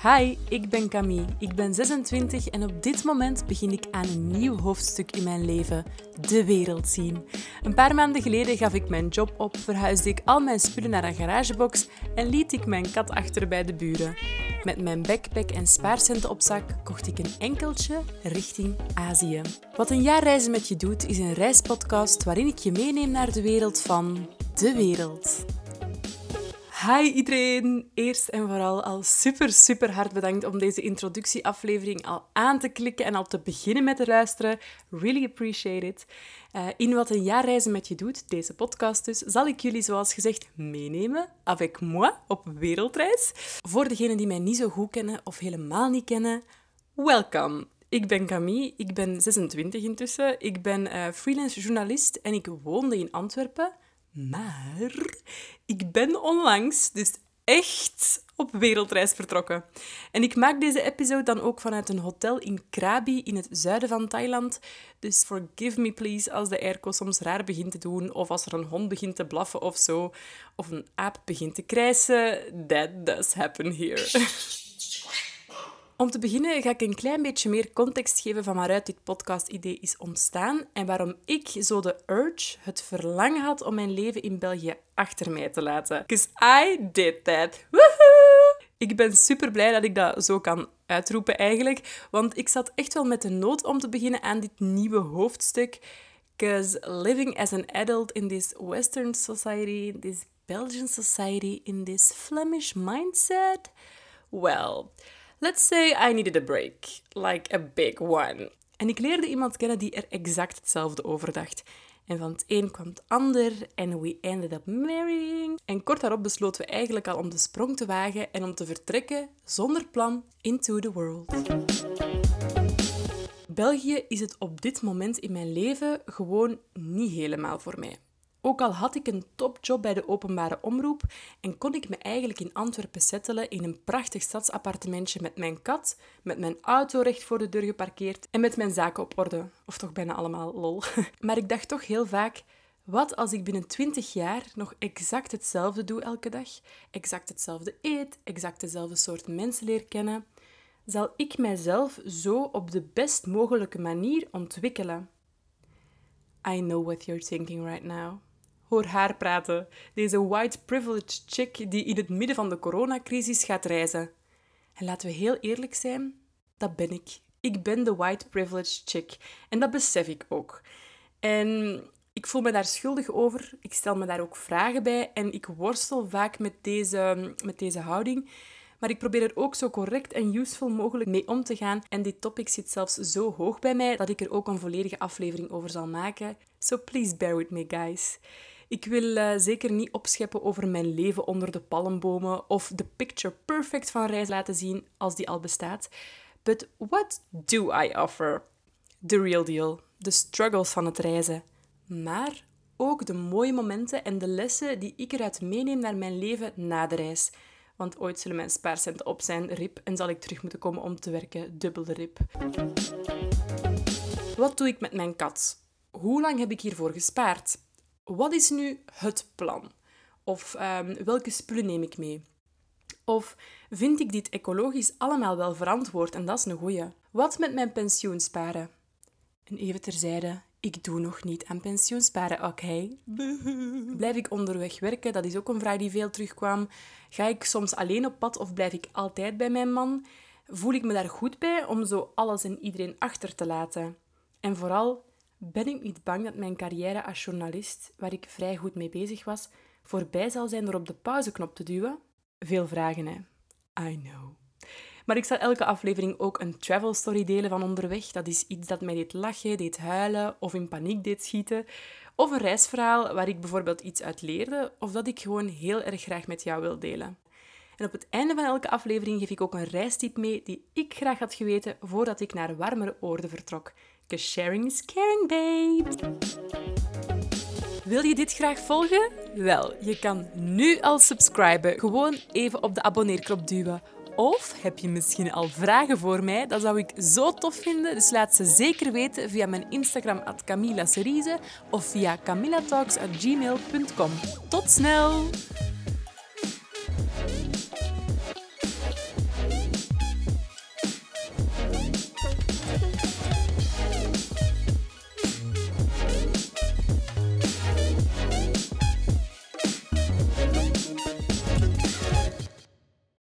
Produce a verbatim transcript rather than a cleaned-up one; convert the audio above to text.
Hi, ik ben Camille. Ik ben zesentwintig en op dit moment begin ik aan een nieuw hoofdstuk in mijn leven. De wereld zien. Een paar maanden geleden gaf ik mijn job op, verhuisde ik al mijn spullen naar een garagebox en liet ik mijn kat achter bij de buren. Met mijn backpack en spaarcenten op zak kocht ik een enkeltje richting Azië. Wat een jaar reizen met je doet is een reispodcast waarin ik je meeneem naar de wereld van de wereld. Hi iedereen! Eerst en vooral al super, super hard bedankt om deze introductieaflevering al aan te klikken en al te beginnen met te luisteren. Really appreciate it. Uh, in Wat een jaar reizen met je doet, deze podcast dus, zal ik jullie zoals gezegd meenemen, avec moi, op wereldreis. Voor degenen die mij niet zo goed kennen of helemaal niet kennen, welkom! Ik ben Camille, ik ben zesentwintig intussen, ik ben uh, freelance journalist en ik woonde in Antwerpen. Maar ik ben onlangs dus echt op wereldreis vertrokken. En ik maak deze episode dan ook vanuit een hotel in Krabi in het zuiden van Thailand. Dus forgive me please als de airco soms raar begint te doen, of als er een hond begint te blaffen of zo, of een aap begint te krijsen. That does happen here. Om te beginnen ga ik een klein beetje meer context geven van waaruit dit podcast-idee is ontstaan en waarom ik zo de urge, het verlangen had om mijn leven in België achter mij te laten. Because I did that. Woohoo! Ik ben super blij dat ik dat zo kan uitroepen eigenlijk, want ik zat echt wel met de nood om te beginnen aan dit nieuwe hoofdstuk. Because living as an adult in this Western society, in this Belgian society, in this Flemish mindset, well... Let's say I needed a break, like a big one. En ik leerde iemand kennen die er exact hetzelfde over dacht. En van het een kwam het ander en we ended up marrying. En kort daarop besloten we eigenlijk al om de sprong te wagen en om te vertrekken zonder plan into the world. België is het op dit moment in mijn leven gewoon niet helemaal voor mij. Ook al had ik een topjob bij de openbare omroep en kon ik me eigenlijk in Antwerpen settelen in een prachtig stadsappartementje met mijn kat, met mijn auto recht voor de deur geparkeerd en met mijn zaken op orde. Of toch bijna allemaal, lol. Maar ik dacht toch heel vaak, wat als ik binnen twintig jaar nog exact hetzelfde doe elke dag? Exact hetzelfde eet, exact dezelfde soort mensen leer kennen? Zal ik mijzelf zo op de best mogelijke manier ontwikkelen? I know what you're thinking right now. Hoor haar praten, deze white privileged chick die in het midden van de coronacrisis gaat reizen. En laten we heel eerlijk zijn, dat ben ik. Ik ben de white privileged chick. En dat besef ik ook. En ik voel me daar schuldig over. Ik stel me daar ook vragen bij. En ik worstel vaak met deze, met deze houding. Maar ik probeer er ook zo correct en useful mogelijk mee om te gaan. En dit topic zit zelfs zo hoog bij mij dat ik er ook een volledige aflevering over zal maken. So please bear with me, guys. Ik wil uh, zeker niet opscheppen over mijn leven onder de palmbomen of de picture perfect van reis laten zien als die al bestaat. But what do I offer? The real deal. De struggles van het reizen. Maar ook de mooie momenten en de lessen die ik eruit meeneem naar mijn leven na de reis. Want ooit zullen mijn spaarcenten op zijn, rip, en zal ik terug moeten komen om te werken, dubbel de rip. Wat doe ik met mijn kat? Hoe lang heb ik hiervoor gespaard? Wat is nu het plan? Of um, welke spullen neem ik mee? Of vind ik dit ecologisch allemaal wel verantwoord en dat is een goeie? Wat met mijn pensioensparen? En even terzijde, ik doe nog niet aan pensioensparen, oké? Okay? Blijf ik onderweg werken? Dat is ook een vraag die veel terugkwam. Ga ik soms alleen op pad of blijf ik altijd bij mijn man? Voel ik me daar goed bij om zo alles en iedereen achter te laten? En vooral, ben ik niet bang dat mijn carrière als journalist, waar ik vrij goed mee bezig was, voorbij zal zijn door op de pauzeknop te duwen? Veel vragen, hè? I know. Maar ik zal elke aflevering ook een travel story delen van onderweg. Dat is iets dat mij deed lachen, deed huilen of in paniek deed schieten. Of een reisverhaal waar ik bijvoorbeeld iets uit leerde of dat ik gewoon heel erg graag met jou wil delen. En op het einde van elke aflevering geef ik ook een reistip mee die ik graag had geweten voordat ik naar warmere oorden vertrok. 'Cause sharing is caring, babe. Wil je dit graag volgen? Wel, je kan nu al subscriben. Gewoon even op de abonneerknop duwen. Of heb je misschien al vragen voor mij? Dat zou ik zo tof vinden. Dus laat ze zeker weten via mijn Instagram at camilla cerise of via camillatalks at gmail dot com. Tot snel!